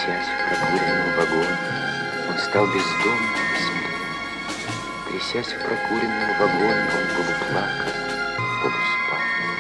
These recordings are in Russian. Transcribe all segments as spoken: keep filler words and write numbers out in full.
Трясясь в прокуренном вагоне, он стал бездомным и смелым. Трясясь в прокуренном вагоне, он полуплакал, полуспал.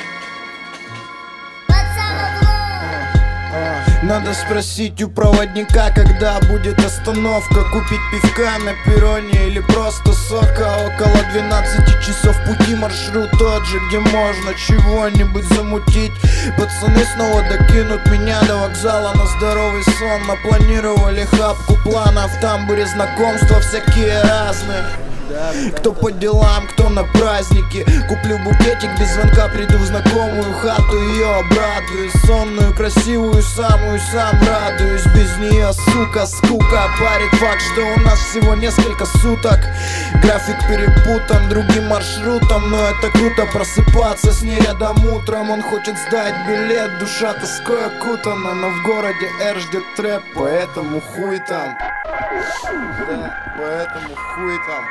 Надо спросить у проводника, когда будет остановка, купить пивка на перроне или просто сока. Около двенадцати часов пути, маршрут тот же, где можно чего-нибудь замутить. Пацаны снова докинут меня до вокзала на здоровый сон. Напланировали хапку планов, в тамбуре знакомства всякие разные. Кто по делам, кто на празднике. Куплю букетик, без звонка приду в знакомую хату. Ее обрадую, сонную, красивую, самую сам радуюсь. Без нее, сука, скука. Парит факт, что у нас всего несколько суток. График перепутан другим маршрутом, но это круто просыпаться с ней рядом утром. Он хочет сдать билет, душа тоской окутана, но в городе Р ждет трэп, поэтому хуй там. Да, поэтому хуй там.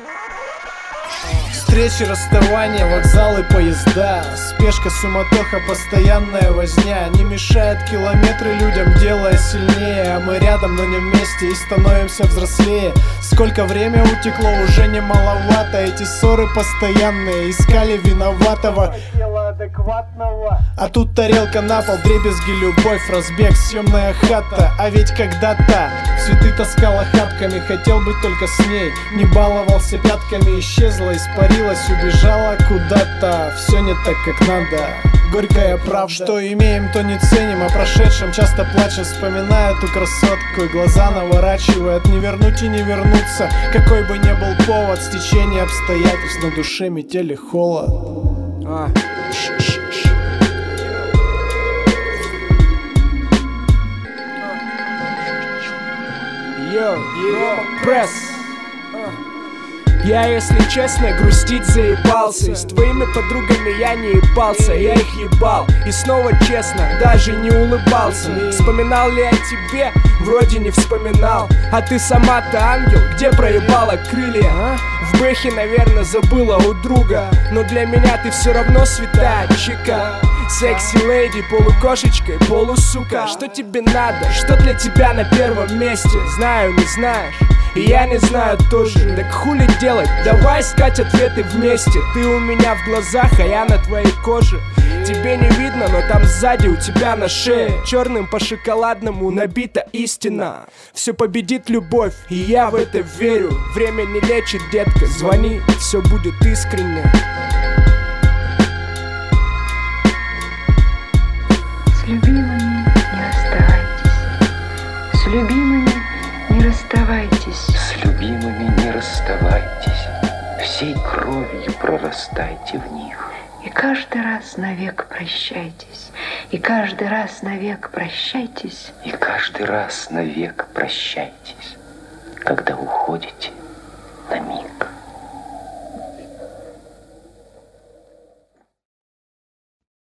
Встречи, расставания, вокзалы, поезда. Спешка, суматоха, постоянная возня не мешает километры людям, делая сильнее. А мы рядом, но не вместе и становимся взрослее. Сколько время утекло, уже не маловато. Эти ссоры постоянные, искали виноватого, адекватного. А тут тарелка на пол, дребезги, любовь, разбег, съемная хата. А ведь когда-то цветы таскал охапками, хотел быть только с ней. Не баловался пятками, исчезла, испарилась, убежала куда-то. Все не так, как надо. Горькая правда. Что имеем, то не ценим, о прошедшем часто плачем, вспоминая эту красотку, и глаза наворачивает. Не вернуть и не вернуться, какой бы ни был повод. Стечение обстоятельств, на душе метели холод. А. Йо, йо, пресс. Я, если честно, грустить заебался. И с твоими подругами я не ебался, я их ебал. И снова честно, даже не улыбался. Вспоминал ли я тебе? Вроде не вспоминал. А ты сама-то ангел, где проебала крылья, а? В бэхе, наверное, забыла у друга. Но для меня ты все равно святая чика. Секси леди, полукошечкой, полусука. Что тебе надо? Что для тебя на первом месте? Знаю, не знаешь, и я не знаю тоже. Так хули делать? Давай искать ответы вместе. Ты у меня в глазах, а я на твоей коже. Тебе не видно, но там сзади у тебя на шее черным по шоколадному набита истина. Все победит любовь, и я в это верю. Время не лечит, детка, звони, все будет искренне. С любимыми не расставайтесь. С любимыми не расставайтесь. С любимыми не расставайтесь. Всей кровью прорастайте в них. И каждый раз навек прощайтесь. И каждый раз навек прощайтесь. И каждый раз навек прощайтесь, когда уходите на миг.